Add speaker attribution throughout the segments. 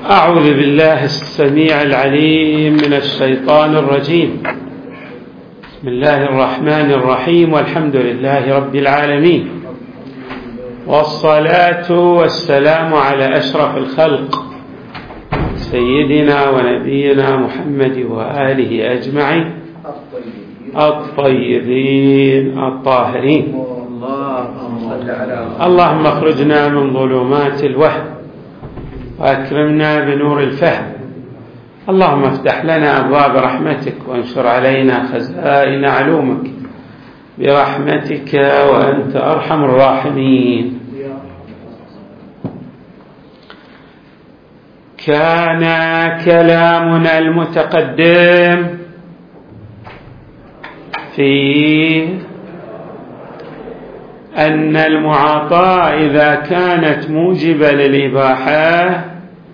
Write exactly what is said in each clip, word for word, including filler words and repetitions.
Speaker 1: أعوذ بالله السميع العليم من الشيطان الرجيم. بسم الله الرحمن الرحيم، والحمد لله رب العالمين، والصلاة والسلام على أشرف الخلق سيدنا ونبينا محمد وآله أجمعين الطيبين الطاهرين. اللهم اخرجنا من ظلمات الوهم وأكرمنا بنور الفهم. اللهم افتح لنا أبواب رحمتك وانشر علينا خزائن علومك برحمتك وأنت أرحم الراحمين. كان كلامنا المتقدم في أن المعاطاة إذا كانت موجبة للإباحة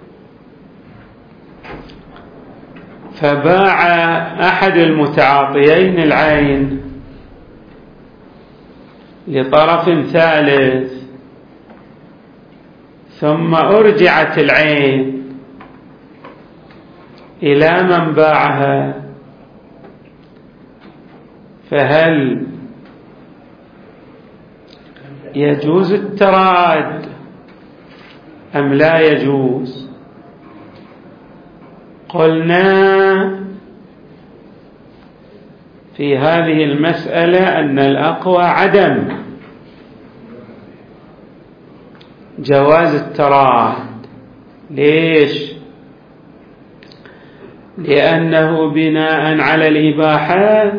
Speaker 1: فباع أحد المتعاطيين العين لطرف ثالث، ثم أرجعت العين إلى من باعها، فهل يجوز التراد أم لا يجوز؟ قلنا في هذه المسألة أن الأقوى عدم جواز التراد. ليش؟ لأنه بناء على الإباحة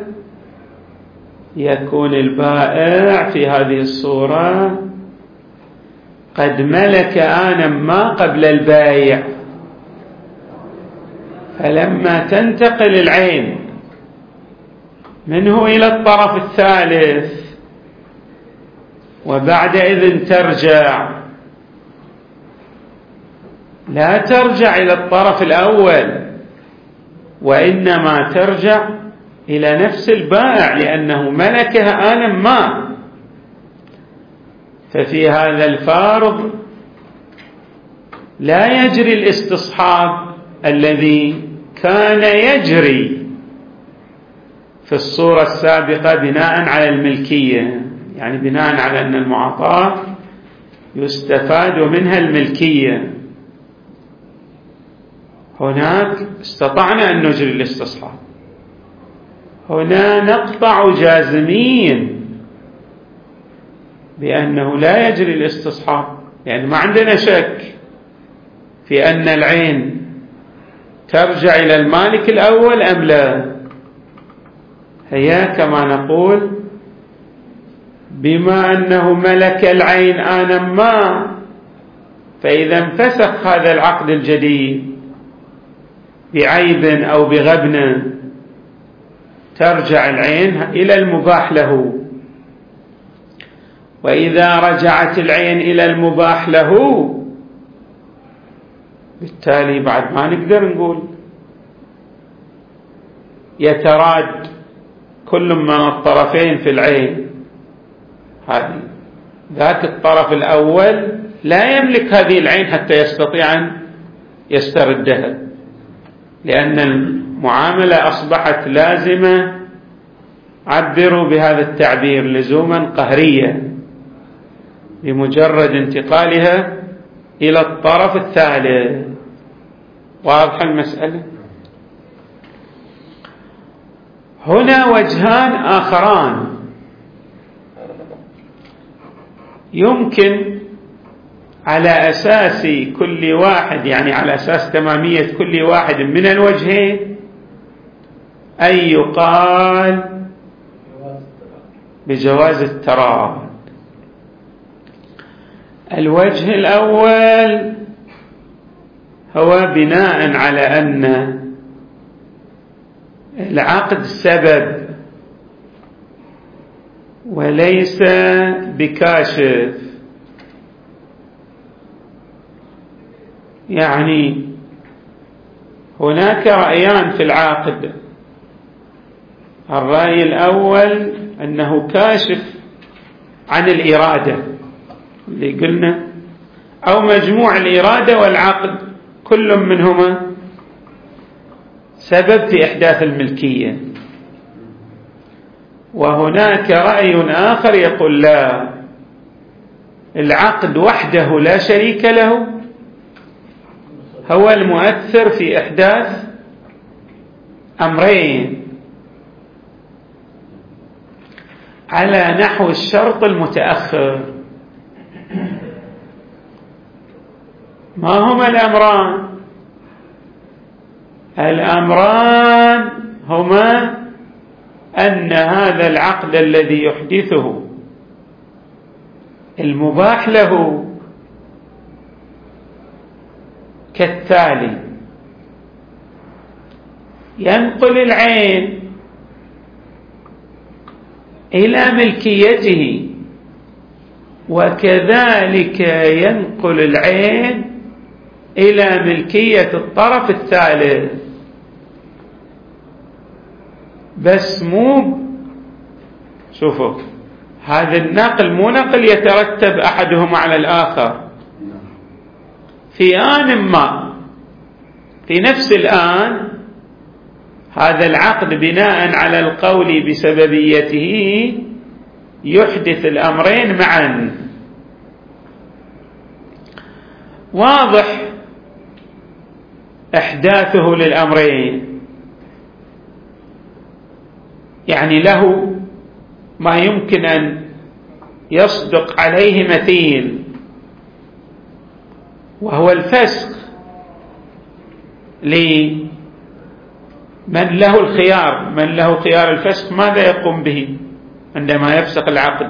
Speaker 1: يكون البائع في هذه الصورة قد ملك آنا ما قبل البيع، فلما تنتقل العين منه إلى الطرف الثالث وبعدئذ ترجع، لا ترجع إلى الطرف الأول وإنما ترجع إلى نفس البائع لأنه ملكها آنا ما. ففي هذا الفارض لا يجري الاستصحاب الذي كان يجري في الصورة السابقة بناء على الملكية، يعني بناء على أن المعاطاة يستفاد منها الملكية. هناك استطعنا أن نجري الاستصحاب، هنا نقطع جازمين بأنه لا يجري الاستصحاب، يعني ما عندنا شك في أن العين ترجع إلى المالك الأول أم لا. هي كما نقول بما أنه ملك العين آنا ما، فإذا انفسخ هذا العقد الجديد بعيب أو بغبن ترجع العين إلى المباح له، وإذا رجعت العين إلى المباح له بالتالي بعد ما نقدر نقول يتراد كل من الطرفين في العين. هذه ذاك الطرف الأول لا يملك هذه العين حتى يستطيع أن يستردها، لأن المعاملة أصبحت لازمة، عبروا بهذا التعبير لزوما قهرية بمجرد انتقالها إلى الطرف الثالث. واضح المسألة؟ هنا وجهان آخران يمكن على أساس كل واحد، يعني على أساس تمامية كل واحد من الوجهين، أن يقال بجواز التراد. الوجه الأول هو بناء على أن العقد سبب وليس بكاشف، يعني هناك رأيان في العقد. الرأي الأول أنه كاشف عن الإرادة اللي قلنا، أو مجموع الإرادة والعقد كل منهما سبب في إحداث الملكية. وهناك رأي آخر يقول لا، العقد وحده لا شريك له هو المؤثر في إحداث أمرين على نحو الشرط المتأخر. ما هما الأمران؟ الأمران هما أن هذا العقد الذي يحدثه المباح له كالتالي: ينقل العين إلى ملكيته، وكذلك ينقل العين إلى ملكية الطرف الثالث، بس مو شوفوا هذا النقل مو نقل يترتب أحدهما على الآخر في آن ما، في نفس الآن هذا العقد بناء على القول بسببيته يحدث الأمرين معا. واضح إحداثه للأمرين، يعني له ما يمكن أن يصدق عليه مثيل، وهو الفسخ لمن له الخيار. من له خيار الفسخ ماذا يقوم به عندما يفسخ العقد؟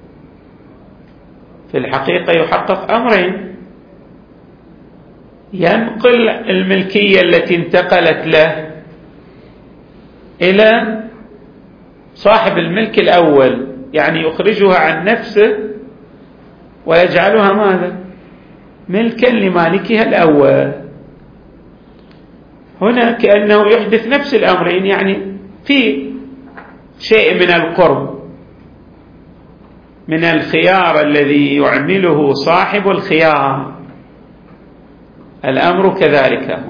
Speaker 1: في الحقيقة يحقق أمرين: ينقل الملكية التي انتقلت له إلى صاحب الملك الأول، يعني يخرجها عن نفسه ويجعلها ماذا؟ ملكا لمالكها الأول. هنا كأنه يحدث نفس الأمرين، يعني في شيء من القرب من الخيار الذي يعمله صاحب الخيار. الأمر كذلك هنا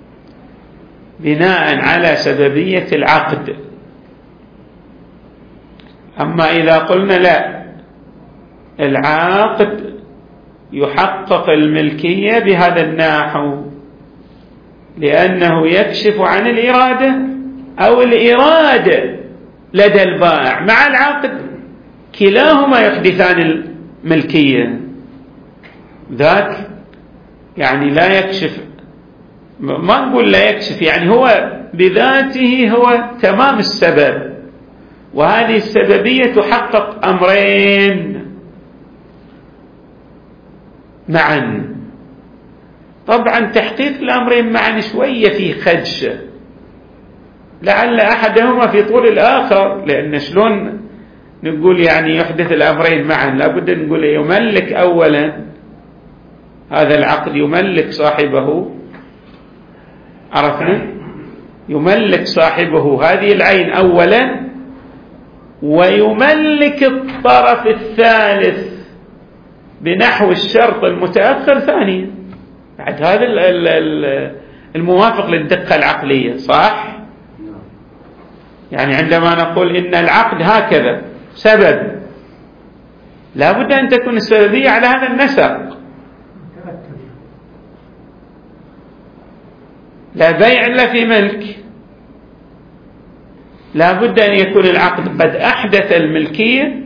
Speaker 1: بناء على سببية العقد. أما إذا قلنا لا، العقد يحقق الملكية بهذا النحو لأنه يكشف عن الإرادة أو الإرادة لدى البائع مع العقد، كلاهما يحدثان الملكية. ذاك يعني لا يكشف، ما نقول لا يكشف، يعني هو بذاته هو تمام السبب، وهذه السببية تحقق أمرين معا. طبعا تحقيق الأمرين معا شوية في خدشة، لعل أحدهما في طول الآخر، لأن شلون نقول يعني يحدث الأمرين معا؟ لابد نقول يملك أولا هذا العقد، يملك صاحبه، عرفنا؟ يملك صاحبه هذه العين أولا، ويملك الطرف الثالث بنحو الشرط المتأخر ثانيا، بعد هذا الموافق للدقة العقلية. صح؟ يعني عندما نقول إن العقد هكذا سبب، لا بد أن تكون السببية على هذا النسق، لا بيع إلا في ملك، لا بد أن يكون العقد قد أحدث الملكية،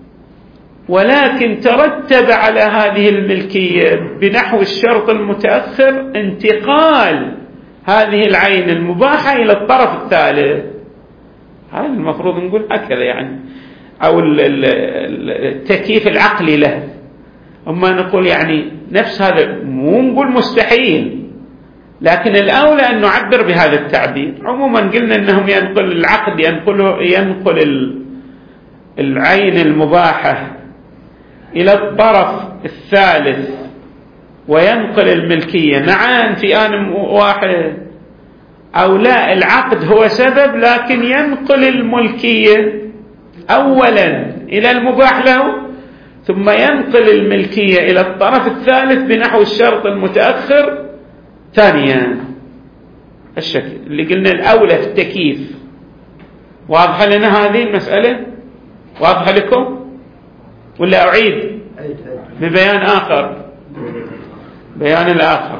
Speaker 1: ولكن ترتب على هذه الملكية بنحو الشرط المتأخر انتقال هذه العين المباحة إلى الطرف الثالث. هذا المفروض نقول هكذا يعني، أو التكييف العقلي له. أما نقول يعني نفس هذا، مو نقول مستحيل، لكن الأولى أن نعبر بهذا التعبير. عموما قلنا أنهم ينقل العقد، ينقل ينقل العين المباحة إلى الطرف الثالث وينقل الملكية معا في آن واحد، أو لا، العقد هو سبب لكن ينقل الملكية أولا إلى المباح له، ثم ينقل الملكية إلى الطرف الثالث بنحو الشرط المتأخر ثانيا الشكل اللي قلنا الأولى في التكييف. واضحة لنا هذه المسألة؟ واضحة لكم ولا أعيد ببيان آخر؟ بيان الآخر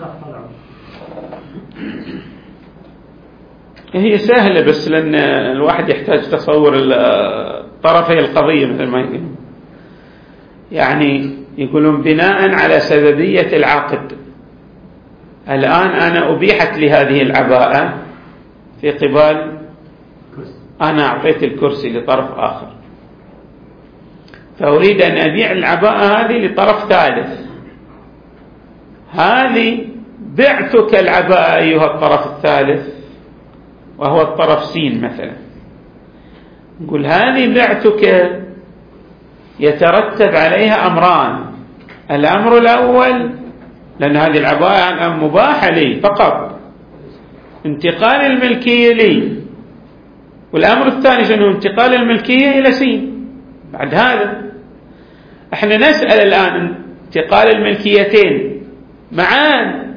Speaker 1: هي سهلة، بس لأن الواحد يحتاج تصور طرفي القضية مثل ما يقولون. يعني يقولون بناء على سببية العقد، الآن أنا أبيحت لي هذه العباءة في قبال أنا أعطيت الكرسي لطرف آخر، فأريد أن أبيع العباءة هذه لطرف ثالث. هذه بعتك العباءة أيها الطرف الثالث وهو الطرف سين مثلا. نقول هذه بعتك يترتب عليها أمران. الأمر الأول، لأن هذه العباءة مباحة لي فقط، انتقال الملكية لي. والأمر الثاني شنو؟ انتقال الملكية إلى سين. بعد هذا احنا نسأل الآن انتقال الملكيتين معان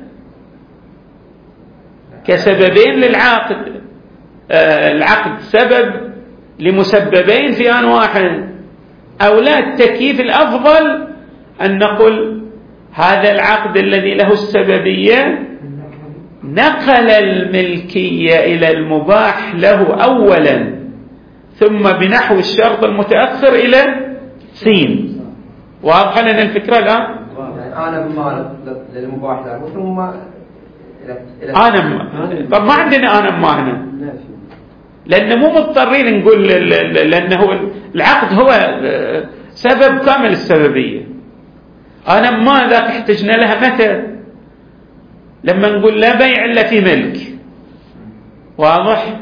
Speaker 1: كسببين للعقد. آه العقد سبب لمسببين في آن واحد، أو لا؟ التكييف الأفضل أن نقول هذا العقد الذي له السببية نقل الملكية إلى المباح له أولا، ثم بنحو الشرط المتأخر إلى سين. واضحة لنا الفكرة الآن؟
Speaker 2: أنا بمال للمباح له ثم
Speaker 1: أنا م... طب ما عندنا أنا ما هنا، لأن مو مضطرين نقول، لأنه العقد هو سبب كامل السببية. أنا ما ذاك احتجنا لها متى؟ لما نقول لا بيع إلا في ملك. واضح؟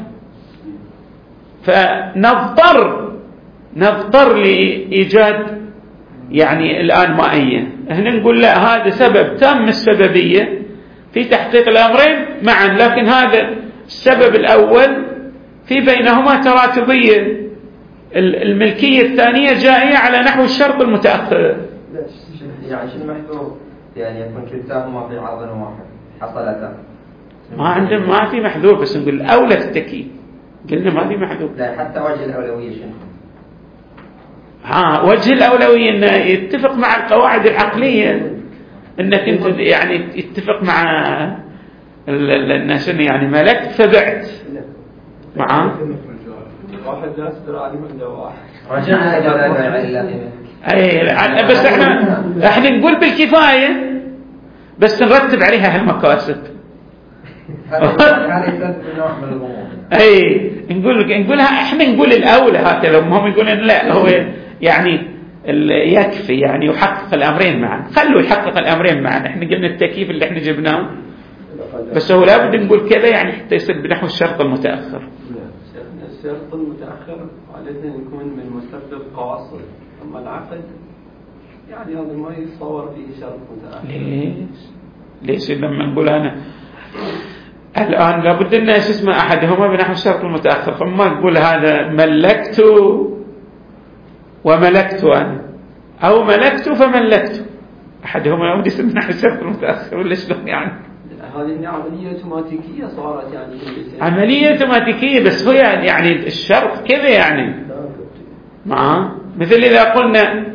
Speaker 1: فنضطر نضطر لإيجاد يعني الآن مائية. هنا نقول لا، هذا سبب تام السببية في تحقيق الأمرين معا، لكن هذا السبب الأول في بينهما تراتبية، الملكية الثانية جائية على نحو الشرط المتأخر.
Speaker 2: يعني شنو محذوف؟ يعني يكون كلتاهما في عرض واحد حصلتا.
Speaker 1: ما عندنا ما في محذوف، بس نقول الأولى في التكييف قلنا ما في محذوف.
Speaker 2: لا حتى وجه الأولوية شنو؟
Speaker 1: ها وجه الأولوية إنه يتفق مع القواعد العقلية، إنك أنت يعني يتفق مع الناس يعني ملكت فبعت معاه.
Speaker 3: واحد لا يصدر عليه من واحد.
Speaker 2: رجعنا إلى
Speaker 1: أي بس إحنا إحنا نقول بالكفاية، بس نرتب عليها هالمكاسب. أي نقول نقولها إحنا نقول الأولى هكذا، هم يقولون لا هو يعني يكفي يعني يحقق الأمرين معا. خلوا يحقق الأمرين معا. إحنا قلنا التكييف اللي إحنا جبناه، بس هو لابد نقول كذا يعني حتى يصير بنحو الشرط المتأخر.
Speaker 3: الشرط المتأخر عليه يكون من مسبب قاصر، أما العقد يعني هذا ما يتصور فيه شرط متأخر.
Speaker 1: ليش؟ ليش لما نقول أنا الآن لابد أن اسمه أحدهما بنحو الشرط المتأخر، فما نقول هذا ملكت وملكت أنا، أو ملكت فملكت، أحدهما لابد يسمى بنحو الشرط المتأخر ولا شلون يعني؟
Speaker 3: هذه عملية اوتوماتيكية صارت يعني
Speaker 1: عملية اوتوماتيكية، بس هو يعني الشرط كذا يعني معه. مثل إذا قلنا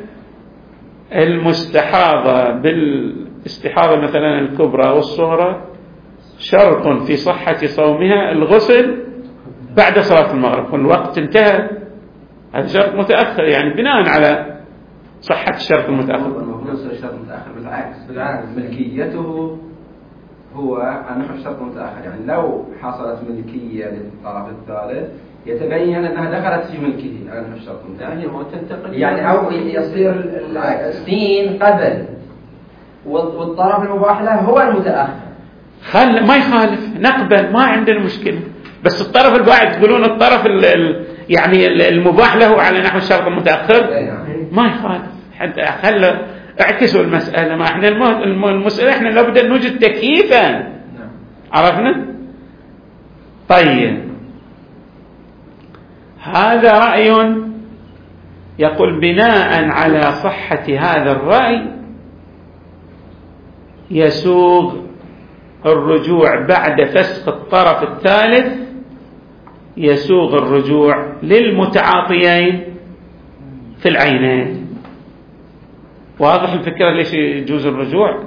Speaker 1: المستحاضة بالاستحاضة مثلا الكبرى والصغرى شرط في صحة صومها الغسل بعد صلاة المغرب والوقت انتهى، هذا شرط متأخر يعني بناء على صحة الشرط المتأخر.
Speaker 2: ليس الشرط المتأخر، بالعكس بالعكس ملكيته هو نحو الشرط المتأخر. يعني لو حصلت ملكية للطرف الثالث يتبين أنها دخلت في ملكه على نحو الشرط المتأخر، يعني أو يصير السين قبل والطرف المباح له هو المتأخر.
Speaker 1: خل ما يخالف، نقبل، ما عندنا مشكلة، بس الطرف الباعث تقولون الطرف ال ال يعني المباح له على نحو الشرط المتأخر ما يخالف. حتى خل اعكسوا المسألة. ما احنا المسألة احنا لابد أن نوجد تكييفا. عرفنا؟ طيب هذا رأي يقول بناء على صحة هذا الرأي يسوغ الرجوع بعد فسخ الطرف الثالث يسوغ الرجوع للمتعاطيين في العينين. واضح الفكرة ليش يجوز الرجوع؟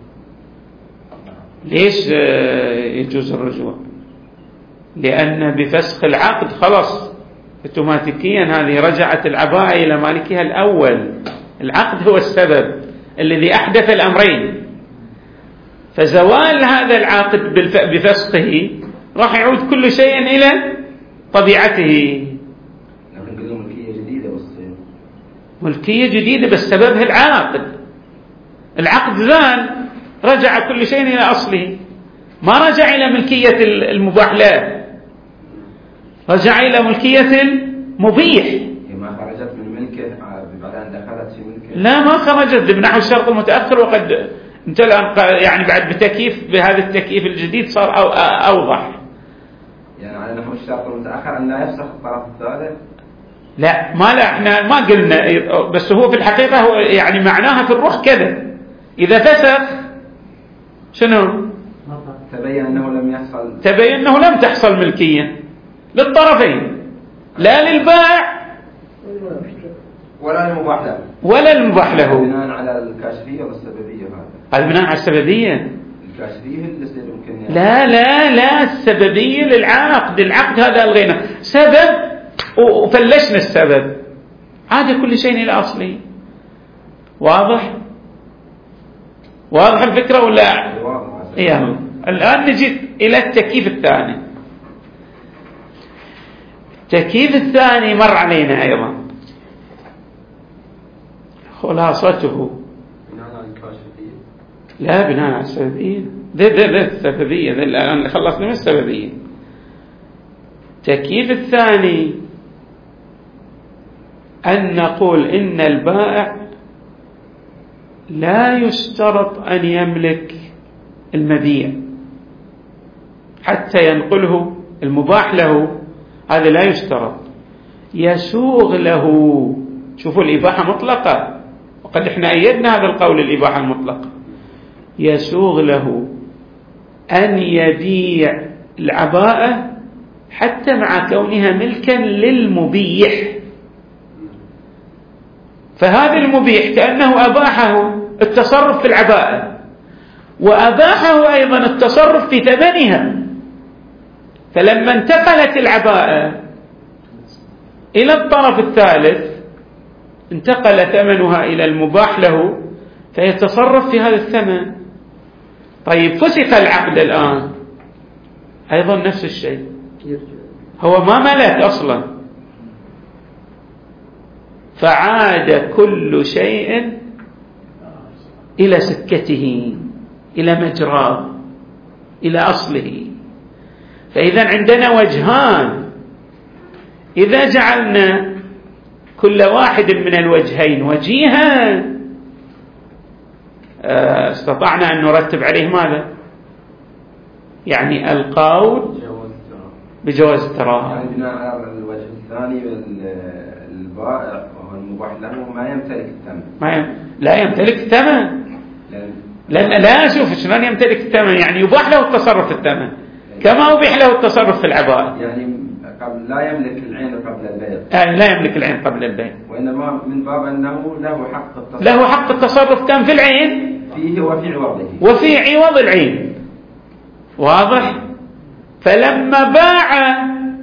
Speaker 1: ليش يجوز الرجوع؟ لأن بفسخ العقد خلص اوتوماتيكيا هذه رجعت العباءة إلى مالكها الأول. العقد هو السبب الذي أحدث الأمرين، فزوال هذا العقد بفسخه راح يعود كل شيء إلى طبيعته.
Speaker 2: لكن قلنا ملكية جديدة بس
Speaker 1: ملكية جديدة بس سببها العقد. العقد زال رجع كل شيء إلى أصله، ما رجع إلى ملكية المباح له، رجع إلى ملكية المبيح.
Speaker 2: ما خرجت من ملكه بعد أن دخلت في ملكه.
Speaker 1: لا ما خرجت بنحو الشرط المتأخر، وقد انت الآن يعني بعد بتكييف بهذا التكييف الجديد صار أو أوضح.
Speaker 2: يعني على نحو الشرط المتأخر أن لا يفسخ الطرف الثالث.
Speaker 1: لا ما لا احنا ما قلنا، بس هو في الحقيقة هو يعني معناها في الروح كذا، إذا فسخ شنو؟
Speaker 2: تبين أنه لم يحصل
Speaker 1: تبين أنه لم تحصل ملكية للطرفين، لا للبائع
Speaker 2: ولا المباح له
Speaker 1: ولا المباح له.
Speaker 2: بناء على الكاشفية والسببية. هذا
Speaker 1: هذا بناء على السببية.
Speaker 2: الكاشفية اللي يمكن
Speaker 1: لا لا لا السببية للعقد. العقد هذا ألغينا سبب وفلشنا السبب، عاد كل شيء إلى أصله. واضح؟ واضح الفكرة ولا؟ إيه. الآن نجي إلى التكييف الثاني. التكييف الثاني مر علينا أيضا، خلاصته
Speaker 3: بناء على الكاشفية.
Speaker 1: لا بناء على السببية. ده ده ده السببية. ده الآن خلصنا من السببية. التكييف الثاني أن نقول إن البائع لا يشترط أن يملك المبيع حتى ينقله المباح له، هذا لا يشترط. يسوغ له، شوفوا الإباحة مطلقة، وقد احنا أيدنا هذا القول الإباحة المطلقة. يسوغ له أن يبيع العباءة حتى مع كونها ملكا للمبيح، فهذا المبيح كأنه أباحه التصرف في العباءة، وأباحه أيضا التصرف في ثمنها. فلما انتقلت العباءة إلى الطرف الثالث انتقل ثمنها إلى المباح له، فيتصرف في هذا الثمن. طيب فسخ العقد الآن أيضا نفس الشيء، هو ما ملك أصلا، فعاد كل شيء إلى سكته، إلى مجراه، إلى أصله. فإذا عندنا وجهان، إذا جعلنا كل واحد من الوجهين وجيها استطعنا أن نرتب عليه ماذا؟ يعني القول بجواز التراهن.
Speaker 2: يعني بناء على الوجه الثاني البائع وهو المباح له ما يمتلك الثمن.
Speaker 1: ما يم... لا يمتلك الثمن. لأن لا أشوف شلون يمتلك الثمن، يعني يباح له التصرف في الثمن كما أبيح له التصرف في العباءة.
Speaker 2: يعني قبل لا يملك العين قبل البيع.
Speaker 1: يعني لا يملك العين قبل البيع،
Speaker 2: وإنما من باب أنه له حق التصرف.
Speaker 1: له حق التصرف كان في العين
Speaker 2: فيه وفي عوضه
Speaker 1: وفي عوض العين. واضح؟ فلما باع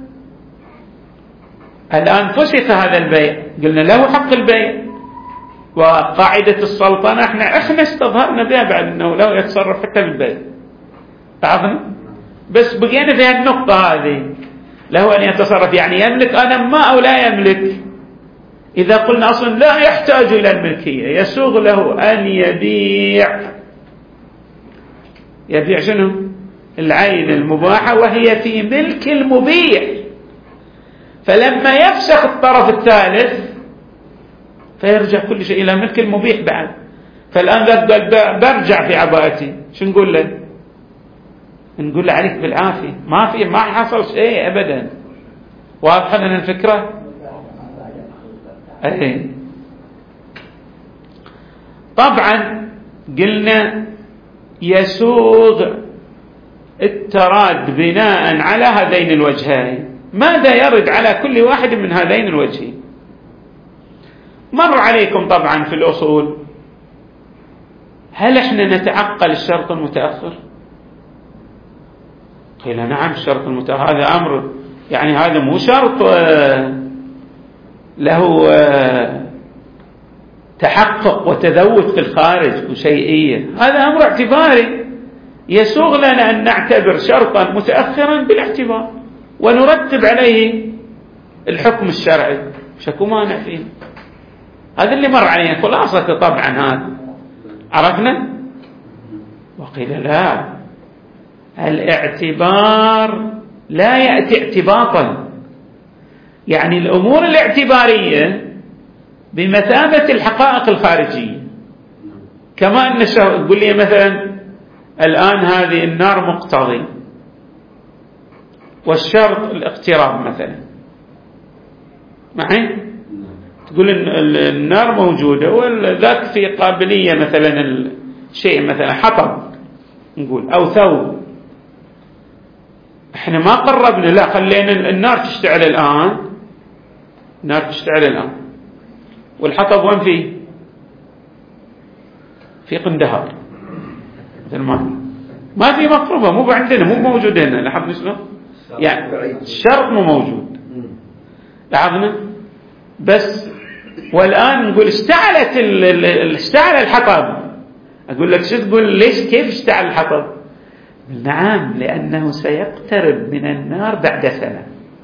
Speaker 1: الآن فسخ هذا البيع، قلنا له حق البيع، وقاعدة السلطنة احنا احنا استظهرنا بها بعد انه له يتصرف حتى بالبيع. تعرفنا؟ بس بقينا في النقطة هذه، له أن يتصرف يعني يملك أنا ما أو لا يملك. إذا قلنا أصلا لا يحتاج إلى الملكية، يسوغ له أن يبيع. يبيع شنو؟ العين المباحة وهي في ملك المبيع. فلما يفسخ الطرف الثالث فيرجع كل شيء إلى ملك المبيح بعد. فالآن برجع في عباءتي شو نقول له؟ نقول له عليك بالعافية، ما في ما حصل شيء أبدا. واضحة لنا الفكرة؟ أي. طبعا قلنا يسوغ التراد بناء على هذين الوجهين. ماذا يرد على كل واحد من هذين الوجهين؟ مر عليكم طبعا في الأصول، هل احنا نتعقل الشرط المتأخر؟ قيل نعم الشرط المتأخر هذا أمر، يعني هذا مو شرط له تحقق وتذوق في الخارج وشيئية، هذا أمر اعتباري يسوغ لنا أن نعتبر شرطا متأخرا بالاعتبار ونرتب عليه الحكم الشرعي، شكو مانع فيه. هذا اللي مر علينا خلاصة طبعا هذا عرفنا. وقيل لا، الاعتبار لا يأتي اعتباطا، يعني الأمور الاعتبارية بمثابة الحقائق الخارجية. كما أن تقول لي مثلا الآن هذه النار مقتضي والشرط الاقتراب مثلا، معي تقول النار موجودة وذاك في قابلية مثلا الشيء مثلا حطب نقول أو ثوب، احنا ما قربنا، لا خلينا النار تشتعل الآن، النار تشتعل الآن والحطب وين فيه؟ في قندهار مثل ما ما في مقربة، مو عندنا، مو موجود هنا. لاحظنا شلون؟ يعني الشرط مو موجود، لاحظنا. بس والآن نقول اشتعلت اشتعل الحطب، أقول لك شو تقول ليش كيف اشتعل الحطب؟ نعم لأنه سيقترب من النار بعد سنة.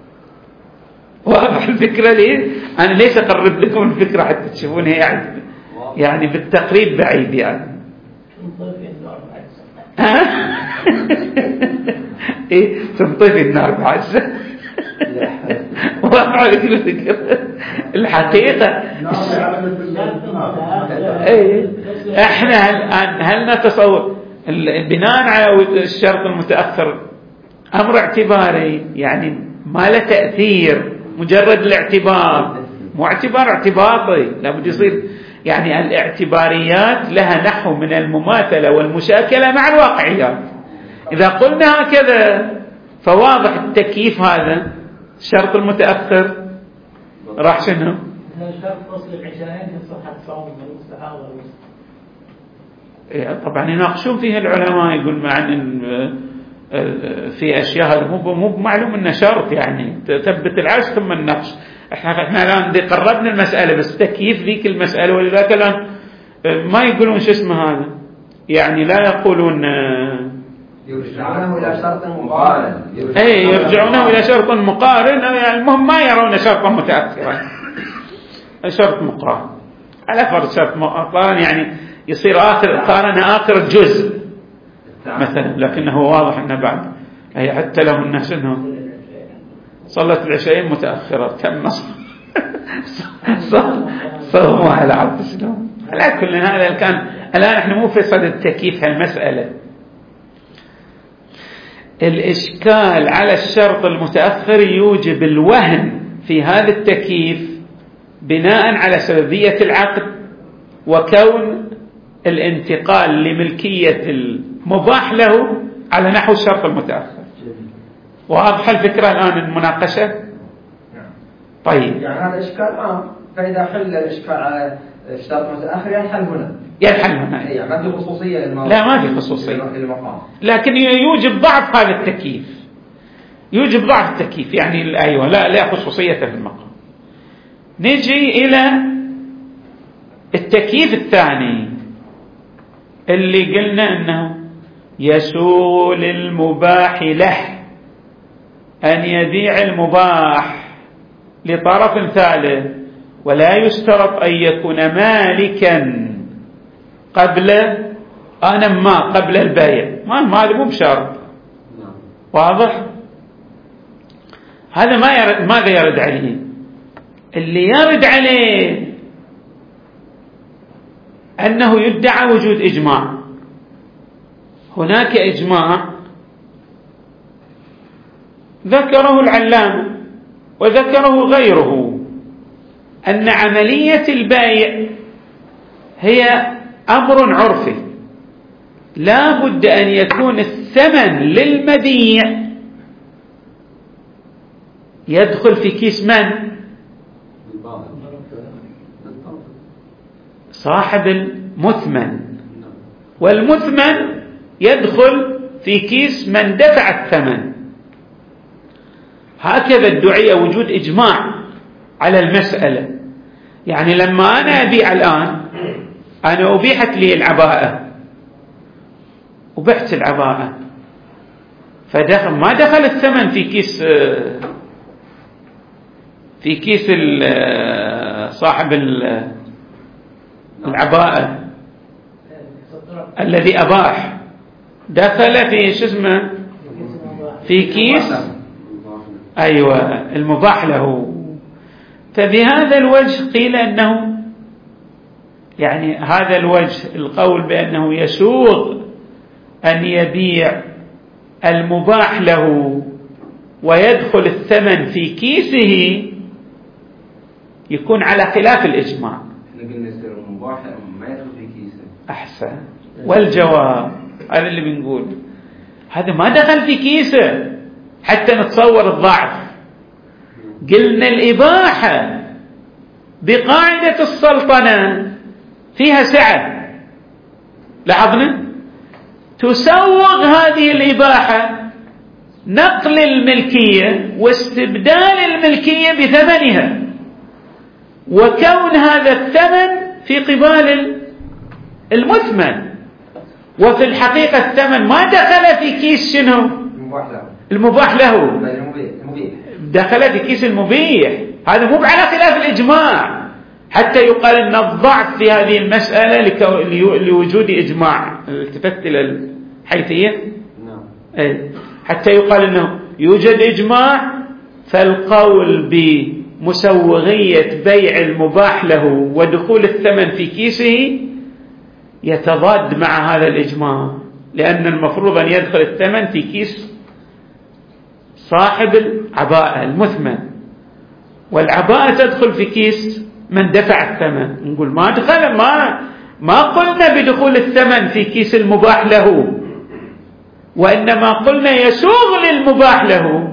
Speaker 1: واضح الفكرة ليه؟ أنا ليش أقرب لكم الفكرة حتى تشوفونها يعني يعني بالتقريب بعيد يعني. إيه تنطفي النار بعد سنة. واضح الفكرة الحقيقة. إيه إحنا الآن هل نتصور بناء على الشرط المتأخر أمر اعتباري يعني ما له تأثير، مجرد الاعتبار، مو اعتبار اعتباطي، لابد يصير يعني الاعتباريات لها نحو من المماثلة والمشاكلة مع الواقعيات. إذا قلنا هكذا فواضح التكييف هذا الشرط المتأخر راح شنو؟
Speaker 4: شرط فصل العشاءين في صحة صوم المستحاضة.
Speaker 1: طبعا يناقشون فيها العلماء، يقول مع ان في اشياء مو مو معلوم انه شرط، يعني تثبت العجز ثم النقش. احنا احنا الان قربنا المساله بس تكييف ذيك المساله، ولذلك الان ما يقولون شو اسمه هذا، يعني لا يقولون
Speaker 2: يرجعونه الى شرط مقارن.
Speaker 1: اي يرجعونه الى شرط مقارن، يعني المهم ما يرون شرطا متاخرا، شرط مقارن على فرض شرط مقارن يعني يصير آخر قارن آخر جزء مثلا، لكنه واضح أنه بعد هي حتى لو الناس أنه صلت العشاءين متأخرة تم صوموا على عبد السلام. على كل هذا كان الآن احنا مو في صدد التكييف هالمسألة. الإشكال على الشرط المتأخر يوجب الوهن في هذا التكييف بناء على سببية العقد وكون الانتقال لملكية المباح له على نحو الشرط المتأخر. واضحة الفكرة الآن المناقشة؟ طيب
Speaker 2: يعني هذا إشكال عام، فإذا حل الإشكال على الشرط المتأخر ينحل هنا،
Speaker 1: ينحل هنا
Speaker 2: يعني ما في خصوصية للموضوع.
Speaker 1: لا ما في خصوصية
Speaker 2: للمقام،
Speaker 1: لكن يوجب ضعف هذا التكييف، يوجب ضعف التكييف يعني أيوة لا لا خصوصية في المقام. نجي إلى التكييف الثاني اللي قلنا أنه يسوغ للمباح له أن يبيع المباح لطرف ثالث، ولا يشترط أن يكون مالكا قبل أنا ما قبل البيع، ما هذا مو بشرط. واضح؟ هذا ما يرد. ماذا يرد عليه؟ اللي يرد عليه أنه يدعى وجود إجماع. هناك إجماع ذكره العلامة وذكره غيره أن عملية البيع هي أمر عرفي، لا بد أن يكون الثمن للمبيع يدخل في كيس من؟ صاحب المثمن، والمثمن يدخل في كيس من دفع الثمن. هكذا ادعي وجود إجماع على المسألة. يعني لما أنا أبيع الآن، أنا أبيحت لي العباءة وبعت العباءة، فدخل ما دخل الثمن في كيس في كيس صاحب العباءة الذي أباح، دخل في شو اسمه في كيس أيوة المباح له. فبهذا الوجه قيل أنه يعني هذا الوجه القول بأنه يسوغ أن يبيع المباح له ويدخل الثمن في كيسه يكون على خلاف الإجماع.
Speaker 2: المباح ما يدخل في كيسه.
Speaker 1: أحسن. والجواب هذا اللي بنقول، هذا ما دخل في كيسه حتى نتصور الضعف. قلنا الإباحة بقاعدة السلطنة فيها سعة، لاحظنا تسوغ هذه الإباحة نقل الملكية واستبدال الملكية بثمنها، وكون هذا الثمن في قبال المثمن. وفي الحقيقة الثمن ما دخل في كيس شنو؟ المباح له، دخل في كيس المبيح. هذا مو على خلاف الإجماع، حتى يقال أن الضعف في هذه المسألة لوجود إجماع. التفت إلى الحيثية حتى يقال أنه يوجد إجماع، فالقول بمسوغية بيع المباح له ودخول الثمن في كيسه يتضاد مع هذا الإجماع، لأن المفروض أن يدخل الثمن في كيس صاحب العباءة المثمن، والعباءة تدخل في كيس من دفع الثمن. نقول ما دخل ما ما قلنا بدخول الثمن في كيس المباح له، وإنما قلنا يسوغ للمباح له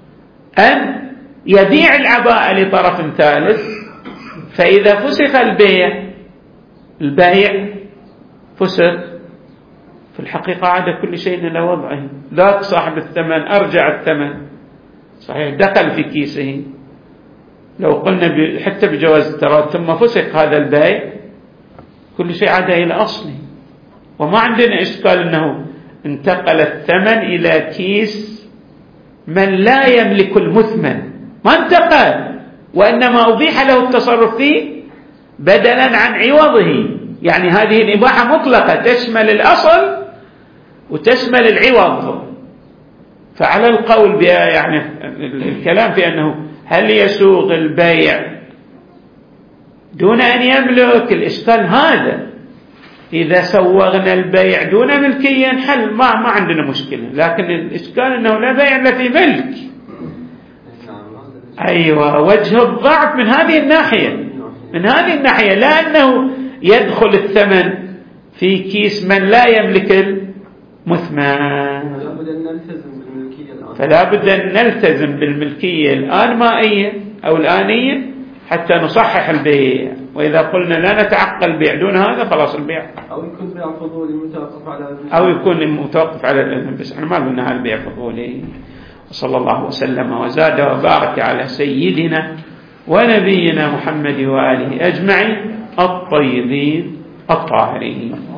Speaker 1: أن يبيع العباءة لطرف ثالث، فإذا فسخ البيع البيع فسخ في الحقيقة عاد كل شيء إلى وضعه. لا صاحب الثمن أرجع الثمن صحيح دخل في كيسه، لو قلنا حتى بجواز التراضي ثم فسخ هذا البيع كل شيء عاد إلى أصله، وما عندنا إشكال أنه انتقل الثمن إلى كيس من لا يملك المثمن، ما انتقل، وإنما أبيح له التصرف فيه بدلا عن عوضه. يعني هذه الإباحة مطلقة تشمل الأصل وتشمل العوض. فعلى القول بها يعني الكلام في أنه هل يسوغ البيع دون أن يملك، الإشكال هذا إذا سوغنا البيع دون ملكية حل ما ما عندنا مشكلة، لكن الإشكال أنه لا بيع إلا في ملك. أيوة وجه الضعف من هذه الناحية، من هذه الناحية، لا أنه يدخل الثمن في كيس من لا يملك المثمن. فلا بد أن نلتزم بالملكية الآنمائية أو الآنية حتى نصحح البيع. وإذا قلنا لا نتعقل البيع دون هذا خلاص البيع،
Speaker 3: أو يكون بيع فضولي متوقف على
Speaker 1: أو يكون متوقف على الإذن، بس احنا ما قلنا هالبيع فضولي. وصلى الله وسلم وزاد وبارك على سيدنا ونبينا محمد وآله أجمعين الطيبين الطاهرين.